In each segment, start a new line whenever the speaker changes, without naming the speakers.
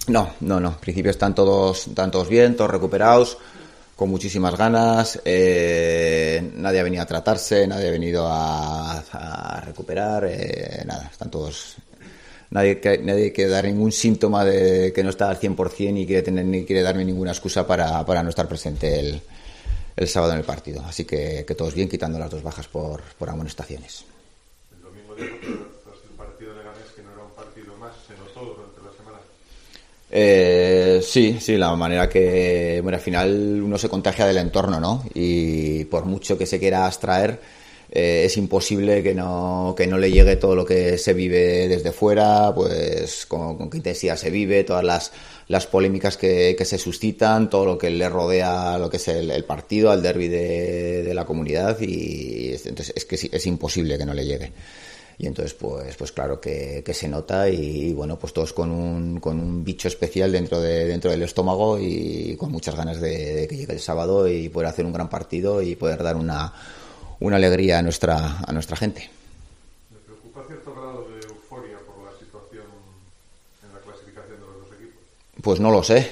No, no, no. En principio están todos bien, todos recuperados, con muchísimas ganas. Nadie ha venido a tratarse, nadie ha venido a recuperar. Nada, están todos. Nadie quiere dar ningún síntoma de que no está al 100% ni quiere darme ninguna excusa para no estar presente el sábado en el partido. Así que todos bien, quitando las 2 bajas por amonestaciones.
El domingo dijo tras el partido de Leganés que no era un partido más, se notó durante la semana.
Sí, la manera que, bueno, al final uno se contagia del entorno, ¿no? Y por mucho que se quiera abstraer, es imposible que no le llegue todo lo que se vive desde fuera, pues con qué intensidad se vive, todas las polémicas que se suscitan, todo lo que le rodea a lo que es el partido, al derbi de la comunidad, y entonces es que es imposible que no le llegue. Y entonces pues claro que se nota, y bueno, pues todos con un bicho especial dentro del estómago, y con muchas ganas de que llegue el sábado y poder hacer un gran partido y poder dar una alegría a nuestra gente.
¿Me preocupa cierto grado de euforia por la situación en la clasificación de los dos equipos?
Pues no lo sé.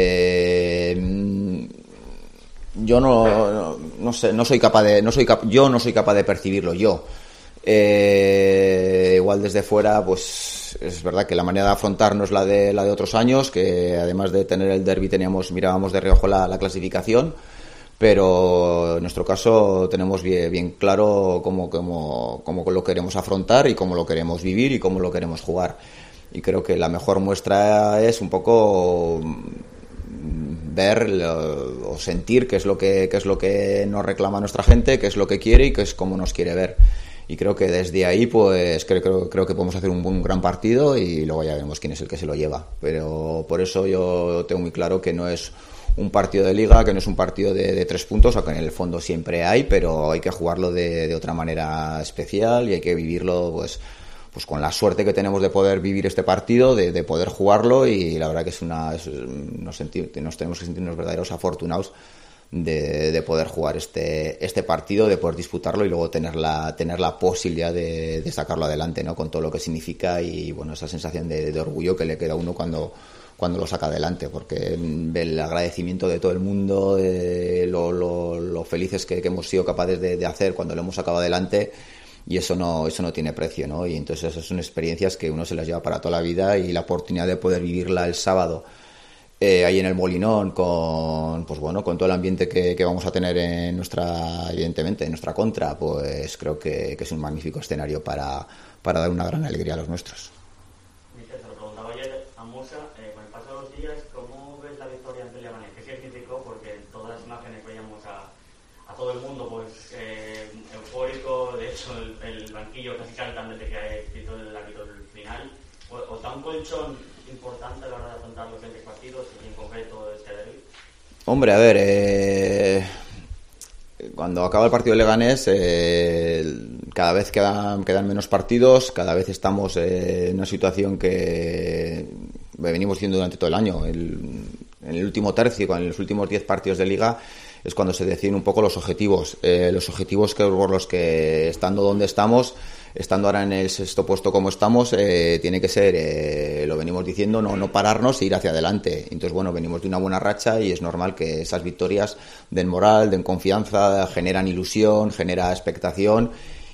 Yo no sé, no soy capaz de percibirlo yo. Igual desde fuera, pues es verdad que la manera de afrontar no es la de otros años, que además de tener el derbi mirábamos de reojo la clasificación. Pero en nuestro caso tenemos bien claro cómo lo queremos afrontar y cómo lo queremos vivir y cómo lo queremos jugar. Y creo que la mejor muestra es un poco ver o sentir qué es lo que nos reclama nuestra gente, qué es lo que quiere y qué es cómo nos quiere ver. Y creo que desde ahí pues creo que podemos hacer un gran partido, y luego ya veremos quién es el que se lo lleva. Pero por eso yo tengo muy claro que no es un partido de liga, que no es un partido de 3 puntos, aunque en el fondo siempre hay, pero hay que jugarlo de otra manera especial, y hay que vivirlo pues con la suerte que tenemos de poder vivir este partido, de poder jugarlo, y la verdad que nos tenemos que sentirnos verdaderos afortunados de poder jugar este partido, de poder disputarlo y luego tener la posibilidad de sacarlo adelante, ¿no? Con todo lo que significa, y bueno, esa sensación de orgullo que le queda a uno cuando lo saca adelante, porque ve el agradecimiento de todo el mundo, lo felices que hemos sido capaces de hacer cuando lo hemos sacado adelante, y eso no tiene precio, ¿no? Y entonces esas son experiencias que uno se las lleva para toda la vida, y la oportunidad de poder vivirla el sábado ahí en el Molinón con todo el ambiente que vamos a tener evidentemente en nuestra contra, pues creo que es un magnífico escenario para dar una gran alegría a los nuestros.
Mister, se lo preguntaba ayer a Musa, con el paso de los días, ¿cómo ves la victoria ante el Leganés? ¿Qué significó? Porque en todas las imágenes veíamos a todo el mundo pues eufórico, de hecho el banquillo casi saltan desde que quitó el árbitro el final. ¿Os da un colchón importante a la hora de afrontar los 20 partidos y en concreto este derbi?
Hombre, a ver, cuando acaba el partido de Leganés, cada vez quedan menos partidos, cada vez estamos en una situación que venimos viendo durante todo el año. En el último tercio, en los últimos 10 partidos de Liga, es cuando se deciden un poco los objetivos. Los objetivos por los que, estando donde estamos, estando ahora en el 6º puesto como estamos, tiene que ser, lo venimos diciendo, no pararnos e ir hacia adelante. Entonces, bueno, venimos de una buena racha, y es normal que esas victorias den moral, den confianza, generan ilusión, genera expectación,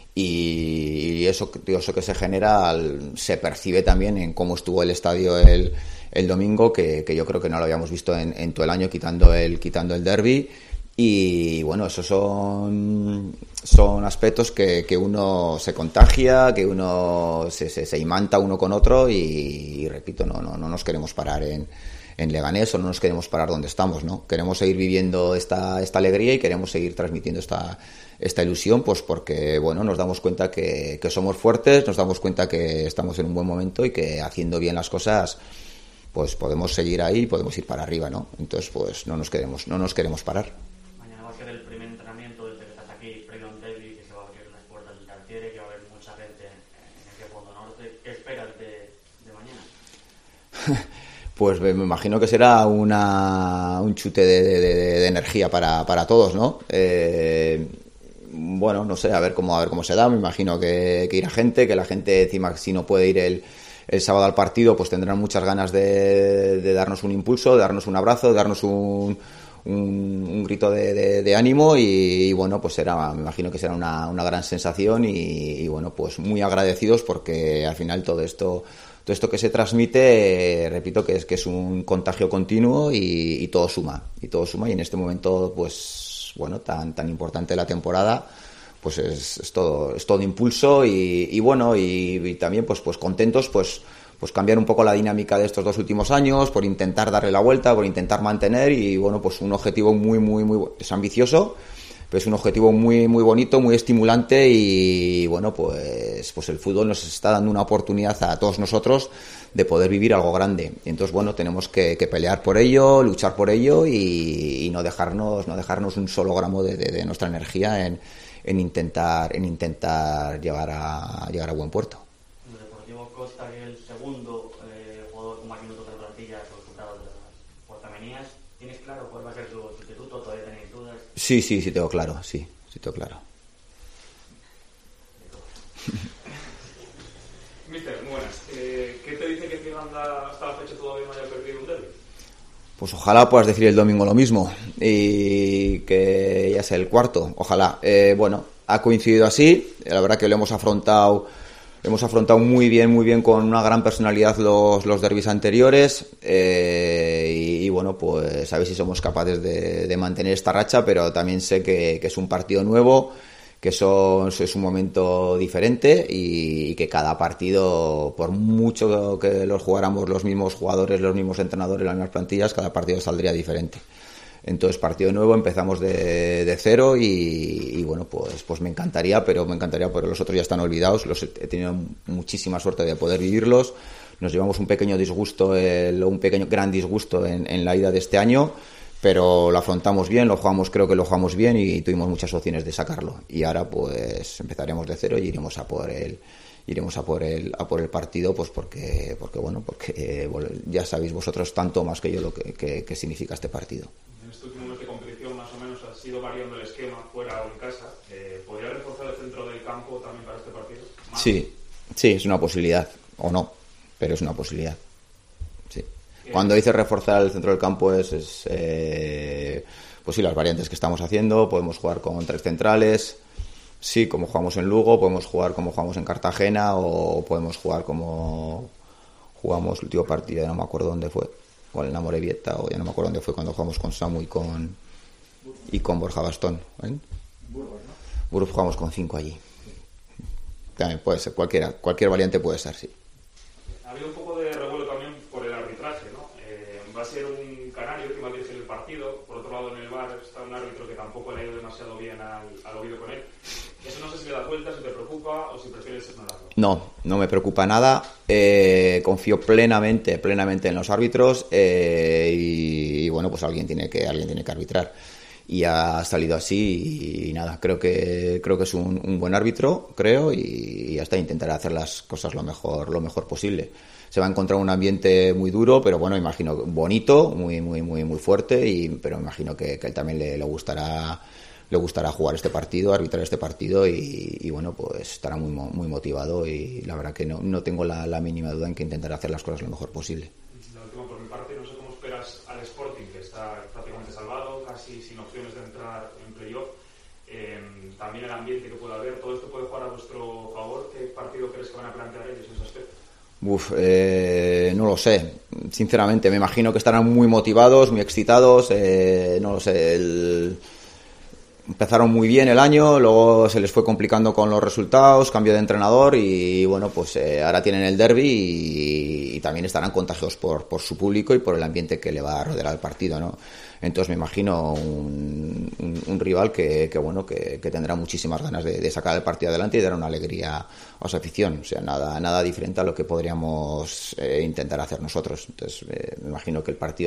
y eso que se genera se percibe también en cómo estuvo el estadio el domingo, que yo creo que no lo habíamos visto en todo el año, quitando el derbi. Y bueno, esos son aspectos que uno se contagia, que uno se imanta uno con otro, y repito, no nos queremos parar en Leganés, o no nos queremos parar donde estamos, ¿no? Queremos seguir viviendo esta alegría, y queremos seguir transmitiendo esta ilusión, pues porque bueno, nos damos cuenta que somos fuertes, nos damos cuenta que estamos en un buen momento, y que haciendo bien las cosas pues podemos seguir ahí, podemos ir para arriba, ¿no? Entonces pues no nos queremos parar.
Mañana va a ser el primer entrenamiento desde que estás aquí, previo a un derbi, que se va a abrir las puertas del Tartiere, que va a haber mucha gente en ese fondo norte. ¿Qué esperas de mañana?
Pues me imagino que será un chute de energía para todos, ¿no? Bueno, no sé, a ver cómo se da. Me imagino que irá gente, que la gente, encima, si no puede ir el sábado al partido, pues tendrán muchas ganas de darnos un impulso, de darnos un abrazo, de darnos un grito de ánimo y bueno, pues me imagino que será una gran sensación y bueno, pues muy agradecidos porque al final todo esto que se transmite, repito que es un contagio continuo y todo suma y en este momento pues bueno, tan importante la temporada, pues es todo impulso y bueno, y también pues contentos pues cambiar un poco la dinámica de estos 2 últimos años, por intentar darle la vuelta, por intentar mantener y bueno, pues un objetivo muy es ambicioso, pero es un objetivo muy bonito, muy estimulante y bueno, pues el fútbol nos está dando una oportunidad a todos nosotros de poder vivir algo grande. Y entonces bueno, tenemos que pelear por ello, luchar por ello y no dejarnos un solo gramo de nuestra energía en intentar llegar a buen puerto.
El Deportivo Costa, que es el segundo jugador con más minutos de plantilla que resultado de las femeninas. ¿Tienes claro cuál va a ser su sustituto? ¿Todavía tenéis dudas? Sí,
tengo claro, sí tengo claro.
Mister, muy buenas. ¿Qué te dice que Ciganda hasta la fecha todavía no haya perdido un derbi?
Pues ojalá puedas decir el domingo lo mismo y que ya sea el cuarto, ojalá. Bueno, ha coincidido así, la verdad que lo hemos afrontado muy bien con una gran personalidad los derbis anteriores y bueno, pues a ver si somos capaces de mantener esta racha, pero también sé que es un partido nuevo, que es un momento diferente y que cada partido, por mucho que los jugáramos los mismos jugadores, los mismos entrenadores, las mismas plantillas, cada partido saldría diferente. Entonces, partido nuevo, empezamos de cero y bueno, pues me encantaría, pero los otros ya están olvidados. He tenido muchísima suerte de poder vivirlos. Nos llevamos un pequeño disgusto, gran disgusto en la ida de este año, pero lo afrontamos bien, creo que lo jugamos bien y tuvimos muchas opciones de sacarlo. Y ahora pues empezaremos de cero y iremos a por el partido, pues porque ya sabéis vosotros tanto más que yo lo que significa este partido.
En este último mes de competición más o menos ha sido variando el esquema fuera o en casa. ¿Podría reforzar el centro del campo también para este partido? ¿Más?
Sí, es una posibilidad, o no, pero es una posibilidad. Sí. Cuando dice reforzar el centro del campo pues sí, las variantes que estamos haciendo, podemos jugar con 3 centrales, sí, como jugamos en Lugo, podemos jugar como jugamos en Cartagena o podemos jugar como jugamos el último partido, ya no me acuerdo dónde fue, o en la Morevieta, o ya no me acuerdo dónde fue cuando jugamos con Samu y con Borja Bastón. Burgos jugamos con 5 allí. También puede ser, cualquier variante puede ser, sí.
Ha habido un poco de revuelo también por el arbitraje, ¿no? Va a ser un canario que va a dirigir el partido. Por otro lado, en el VAR está un árbitro que tampoco le ha ido demasiado bien al oído con él. Eso no sé si le das vueltas, si te preocupa o si prefieres ignorarlo.
No me preocupa nada. Confío plenamente en los árbitros y bueno, pues alguien tiene que arbitrar. Y ha salido así y nada, creo que es un buen árbitro, creo, y hasta intentará hacer las cosas lo mejor posible. Se va a encontrar un ambiente muy duro, pero bueno, imagino bonito, muy fuerte, pero imagino que a él también le gustará jugar este partido, arbitrar este partido y bueno, pues estará muy motivado y la verdad que no tengo la mínima duda en que intentará hacer las cosas lo mejor posible.
La última por mi parte, no sé cómo esperas al Sporting, que está prácticamente salvado, casi sin opciones de entrar en playoff. También el ambiente que pueda haber, todo esto puede jugar a vuestro favor. ¿Qué partido crees que van a plantear ellos en ese aspecto?
No lo sé, sinceramente. Me imagino que estarán muy motivados, muy excitados. No lo sé. Empezaron muy bien el año, luego se les fue complicando con los resultados, cambio de entrenador y bueno, pues ahora tienen el derbi y también estarán contagiados por su público y por el ambiente que le va a rodear al partido, ¿no? Entonces me imagino un rival que tendrá muchísimas ganas de sacar el partido adelante y dar una alegría a su afición, o sea, nada diferente a lo que podríamos intentar hacer nosotros. Entonces me imagino que el partido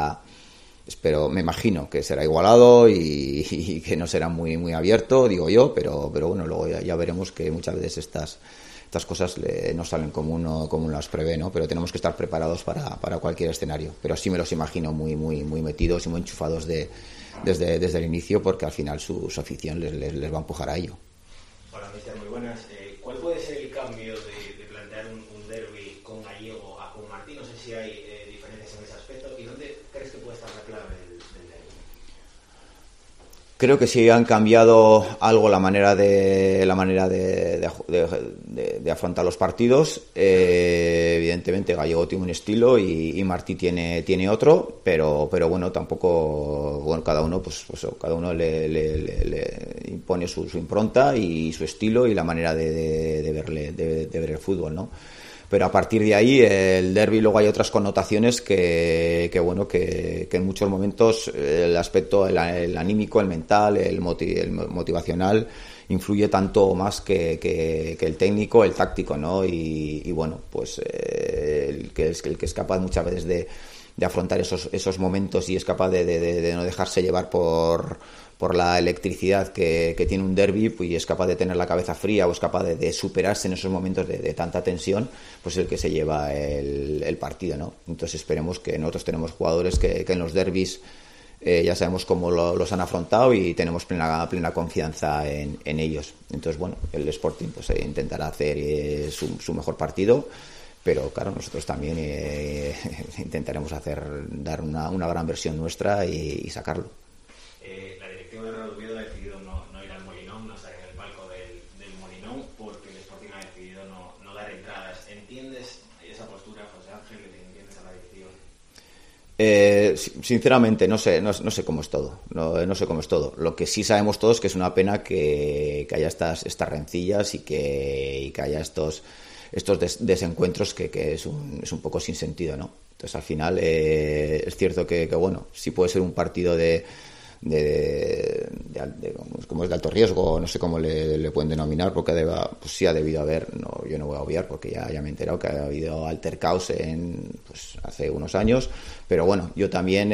me imagino que será igualado y que no será muy abierto, digo yo, pero bueno, luego ya veremos que muchas veces estas cosas no salen como uno las prevé, ¿no? Pero tenemos que estar preparados para cualquier escenario. Pero sí me los imagino muy metidos y muy enchufados desde el inicio, porque al final su afición les va a empujar a ello.
Hola, mister, muy buenas. ¿Cuál puede ser el cambio de plantear un derbi con
Creo que sí han cambiado algo la manera de afrontar los partidos. Evidentemente Gallego tiene un estilo y Martí tiene otro, pero bueno, tampoco, bueno, cada uno cada uno le impone su impronta y su estilo y la manera de ver el fútbol, ¿no? Pero a partir de ahí el derbi luego hay otras connotaciones que en muchos momentos el aspecto el anímico, el mental, el motivacional influye tanto más que el técnico, el táctico, ¿no? Y bueno, pues el que es capaz muchas veces de afrontar esos momentos y es capaz de no dejarse llevar por la electricidad que tiene un derbi, pues, y es capaz de tener la cabeza fría o es capaz de superarse en esos momentos de tanta tensión, pues es el que se lleva el partido, ¿no? Entonces esperemos que nosotros tenemos jugadores que en los derbis ya sabemos cómo los han afrontado y tenemos plena confianza en ellos. Entonces, bueno, el Sporting pues intentará hacer su mejor partido, pero claro, nosotros también intentaremos dar una gran versión nuestra y sacarlo.
La directiva de Real Oviedo ha decidido no ir al Molinón, no estar en el palco del Molinón, porque el Sporting ha decidido no dar entradas. ¿Entiendes esa postura, José Ángel? ¿Entiendes a la directiva?
Sinceramente no sé cómo es todo. No sé cómo es todo. Lo que sí sabemos todos es que es una pena que haya estas rencillas y que haya estos desencuentros que es un poco sin sentido, ¿no? Entonces al final es cierto que bueno, sí puede ser un partido como es de alto riesgo, no sé cómo le pueden denominar, porque pues sí ha debido haber, yo no voy a obviar porque ya me he enterado que ha habido altercaos hace unos años, pero bueno, yo también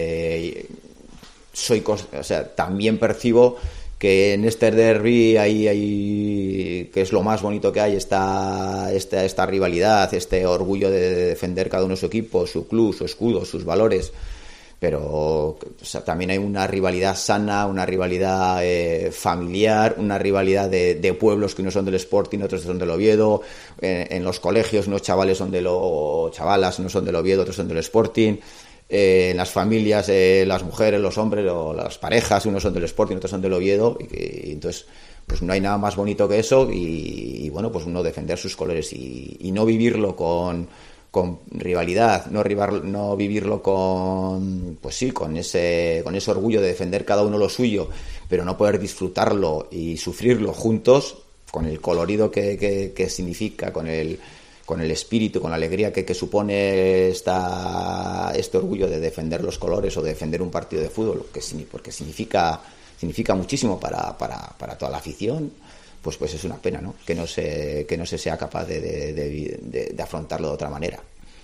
también percibo que en este derbi hay que es lo más bonito que hay, esta rivalidad, este orgullo de defender cada uno de su equipo, su club, su escudo, sus valores. Pero también hay una rivalidad sana, una rivalidad familiar, una rivalidad de pueblos que unos son del Sporting, otros son del Oviedo, en los colegios unos chavales son chavalas, unos son del Oviedo, otros son del Sporting, en las familias las mujeres, los hombres o las parejas, unos son del Sporting, otros son del Oviedo, y entonces pues no hay nada más bonito que eso y bueno, pues uno defender sus colores y no vivirlo con rivalidad, no vivirlo con ese orgullo de defender cada uno lo suyo, pero no poder disfrutarlo y sufrirlo juntos, con el colorido que significa, con el espíritu, con la alegría que supone este orgullo de defender los colores o de defender un partido de fútbol, porque significa muchísimo para toda la afición. Pues es una pena, ¿no? Que no se sea capaz de afrontarlo de otra manera.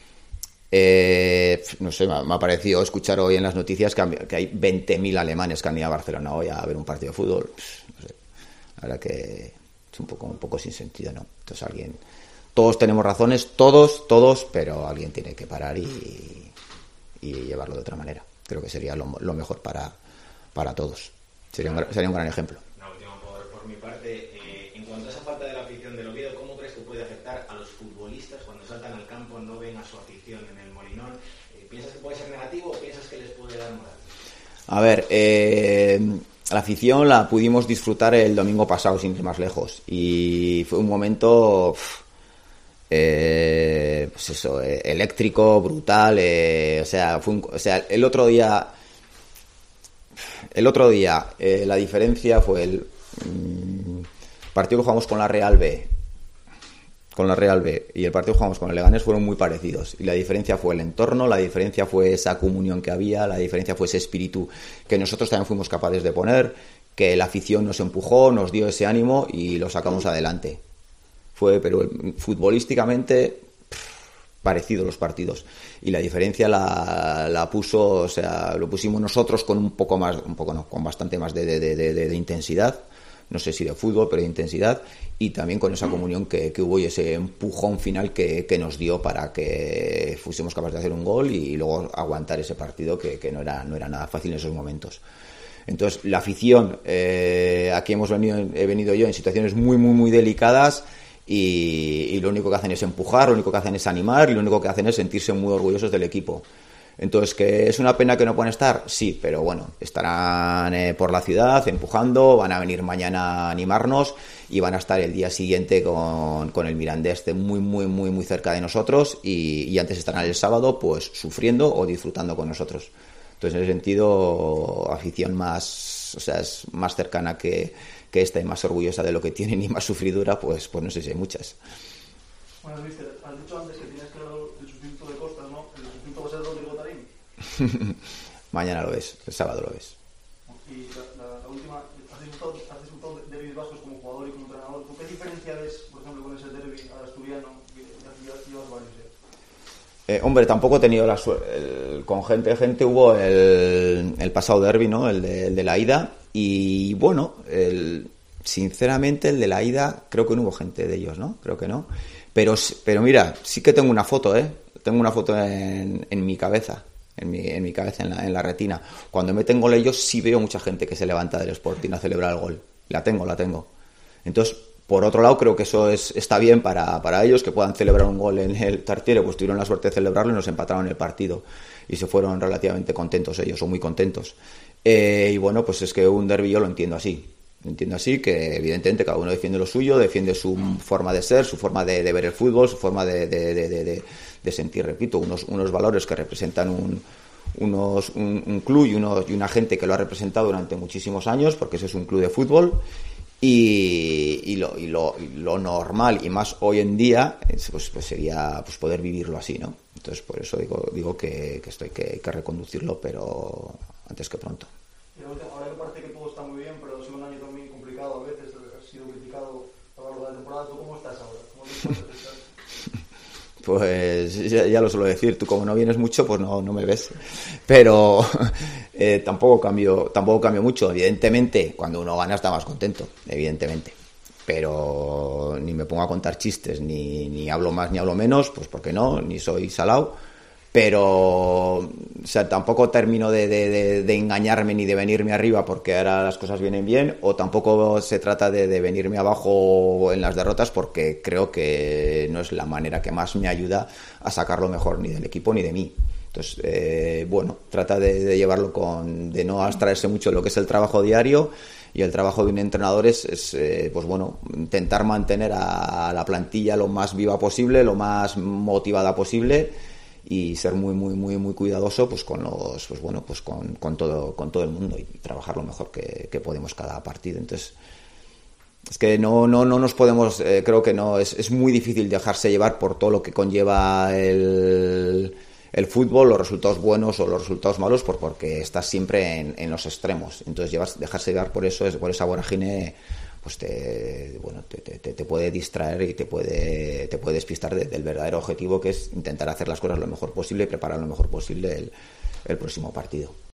No sé, me ha parecido escuchar hoy en las noticias que hay 20.000 alemanes que han ido a Barcelona hoy a ver un partido de fútbol. No sé, la verdad que es un poco sin sentido, ¿no? Entonces todos tenemos razones, todos, pero alguien tiene que parar y llevarlo de otra manera. Creo que sería lo mejor para todos. Sería un gran ejemplo.
Una última por mi parte. En cuanto a esa falta de la afición del Oviedo, ¿cómo crees que puede afectar a los futbolistas cuando saltan al campo, no ven a su afición en el Molinón? ¿Piensas que puede ser negativo o piensas que les puede dar moral?
A ver, la afición la pudimos disfrutar el domingo pasado, sin ir más lejos, y fue un momento eléctrico, brutal. El otro día la diferencia fue el partido que jugamos con la Real B y el partido que jugamos con el Leganés fueron muy parecidos, y la diferencia fue el entorno, la diferencia fue esa comunión que había, la diferencia fue ese espíritu que nosotros también fuimos capaces de poner, que la afición nos empujó, nos dio ese ánimo y lo sacamos adelante. Pero futbolísticamente parecidos los partidos, y la diferencia lo pusimos nosotros con con bastante más de intensidad, no sé si de fútbol, pero de intensidad, y también con esa comunión que hubo y ese empujón final que nos dio para que fuésemos capaces de hacer un gol y luego aguantar ese partido que no era nada fácil en esos momentos. Entonces la afición, aquí he venido yo en situaciones muy muy muy delicadas, y lo único que hacen es empujar, lo único que hacen es animar, y lo único que hacen es sentirse muy orgullosos del equipo. Entonces, ¿que es una pena que no puedan estar? Sí, pero bueno, estarán por la ciudad empujando, van a venir mañana a animarnos y van a estar el día siguiente con el Mirandés muy cerca de nosotros y antes estarán el sábado pues sufriendo o disfrutando con nosotros. Entonces, en ese sentido, afición más, o sea, es más cercana que esta y más orgullosa de lo que tienen y más sufridura, pues no sé si hay muchas.
Bueno, mister, has dicho antes que tienes claro el sustituto de Costas, ¿no? ¿El sustituto va a ser Rodrigo Tarín?
Mañana lo ves, el sábado lo ves.
Y la última, has disfrutado de derbis vascos como jugador y como entrenador. ¿Tú qué diferencia ves, por ejemplo, con ese derbi asturiano que ya llevas varios ya?
Hombre, tampoco he tenido la suerte. Con gente hubo el pasado derbi, ¿no? El de la ida. Y bueno, sinceramente el de la ida creo que no hubo gente de ellos, ¿no? Creo que no. Pero mira, sí que tengo una foto, Tengo una foto en mi cabeza, en mi cabeza, en la retina. Cuando meten gol ellos sí veo mucha gente que se levanta del Sporting a celebrar el gol. La tengo. Entonces, por otro lado, creo que eso está bien para ellos, que puedan celebrar un gol en el Tartiere, pues tuvieron la suerte de celebrarlo y nos empataron el partido. Y se fueron relativamente contentos ellos, o muy contentos. Y bueno, pues es que un derbi yo lo entiendo así. Que evidentemente cada uno defiende lo suyo, defiende su forma de ser, su forma de ver el fútbol, su forma de sentir, repito, unos valores que representan un club y una gente que lo ha representado durante muchísimos años, porque ese es un club de fútbol. Y lo normal y más hoy en día pues sería pues poder vivirlo así, ¿no? Entonces por eso digo que esto hay que reconducirlo, pero antes que pronto.
Y ahora que parece que todo está muy bien, pero ha sido un año también complicado a veces, ha sido criticado a lo largo de la temporada. ¿Tú cómo estás ahora? ¿Cómo te encuentras?
Pues ya lo suelo decir, tú como no vienes mucho pues no me ves, pero tampoco cambio mucho. Evidentemente cuando uno gana está más contento, evidentemente, pero ni me pongo a contar chistes, ni hablo más ni hablo menos, pues porque no, ni soy salao, pero o sea, tampoco termino de engañarme ni de venirme arriba porque ahora las cosas vienen bien, o tampoco se trata de venirme abajo en las derrotas porque creo que no es la manera que más me ayuda a sacar lo mejor ni del equipo ni de mí. Entonces, bueno, trata de llevarlo de no abstraerse mucho de lo que es el trabajo diario, y el trabajo de un entrenador es pues bueno, intentar mantener a la plantilla lo más viva posible, lo más motivada posible, y ser muy cuidadoso pues con los pues bueno pues con todo el mundo, y trabajar lo mejor que podemos cada partido. Entonces es que no nos podemos, creo que no es muy difícil dejarse llevar por todo lo que conlleva el fútbol, los resultados buenos o los resultados malos, porque estás siempre en los extremos. Entonces dejarse llevar por esa vorágine pues te puede distraer y te puede despistar del verdadero objetivo, que es intentar hacer las cosas lo mejor posible y preparar lo mejor posible el próximo partido.